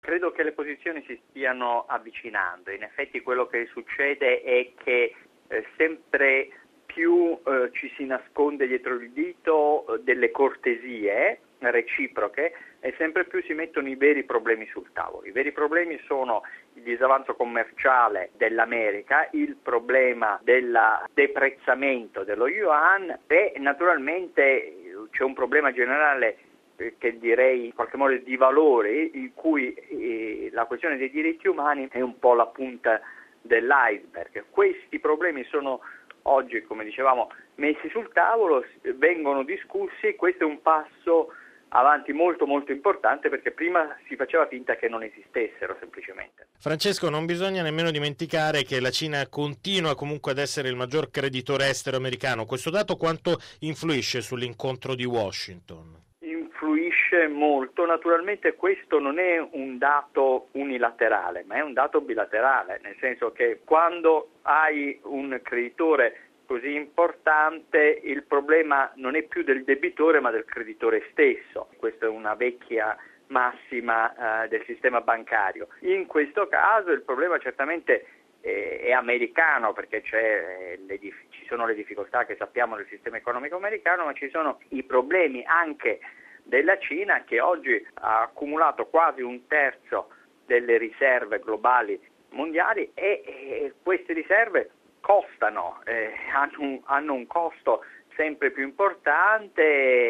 credo che le posizioni si stiano avvicinando. In effetti quello che succede è che sempre più ci si nasconde dietro il dito delle cortesie reciproche e sempre più si mettono i veri problemi sul tavolo. I veri problemi sono il disavanzo commerciale dell'America, il problema del deprezzamento dello yuan e naturalmente c'è un problema generale che direi in qualche modo di valore, in cui la questione dei diritti umani è un po' la punta dell'iceberg. Questi problemi sono oggi, come dicevamo, messi sul tavolo, vengono discussi e questo è un passo avanti molto molto importante, perché prima si faceva finta che non esistessero semplicemente. Francesco, non bisogna nemmeno dimenticare che la Cina continua comunque ad essere il maggior creditore estero americano. Questo dato quanto influisce sull'incontro di Washington? Influisce molto, naturalmente questo non è un dato unilaterale, ma è un dato bilaterale, nel senso che quando hai un creditore così importante il problema non è più del debitore ma del creditore stesso. Questa è una vecchia massima del sistema bancario. In questo caso il problema certamente è americano, perché ci sono le difficoltà che sappiamo del sistema economico americano, ma ci sono i problemi anche della Cina, che oggi ha accumulato quasi un terzo delle riserve globali mondiali e queste riserve costano, hanno un costo sempre più importante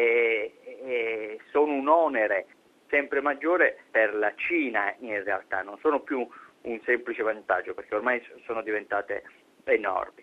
e sono un onere sempre maggiore per la Cina. In realtà non sono più un semplice vantaggio, perché ormai sono diventate enormi.